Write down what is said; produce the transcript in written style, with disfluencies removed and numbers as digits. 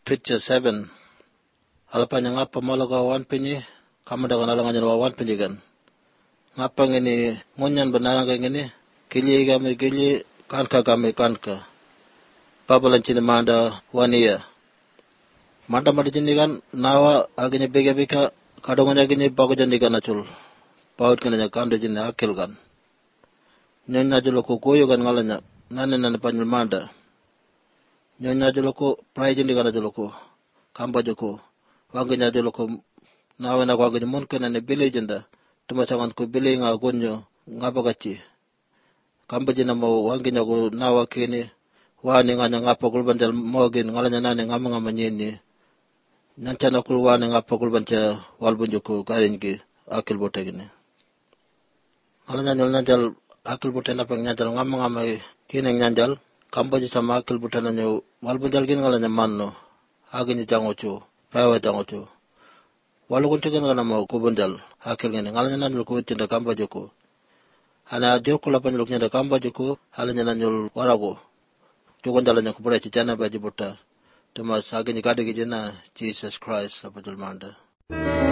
Picture 7. Alapanya ngapa malaga wan pinyi, kamu dagan alangan wan pinyi kan. Ngapa ngini ngunyan benarang ngini, kili kanka kami kanka. Babalan cini manda wania. Manda jini kan nawa agini bega kadongan agini bago jani kan acul. Paut kena kando jini akil kan. Nyonya joloko koyo kan ngalanya, nane panjul manda. Nyonya joloko prai jini kan joloko. Kamba joko wangnya joloko nawe na wangnya mon kana ne bile jenda tuma sangan ko bile nga gonyo ngapa gachi kamba jina mo wangnya go nawa kene wani nganya ngapa kulban jal mogen ngalanya nane ngama nyeni nyancana kul wani ngapa kulban cha walbun joko garengi akil botegene ngalanya nyal akil boten apa nyajal ngama kene nyanjal kamba jisa akil boten nyo walbun jal gin ngalanya manno agini jangocho pawa jangocho walu kunti kan kana mau kubundal hakil ngene ngalanya nanjul ko tinda kamba joko ana joko la panjul nyanda kamba joko halanya nanjul warago joko ndalanya ko pura cicana baji buta tuma sagini kade gijena Jesus Christ apajul manda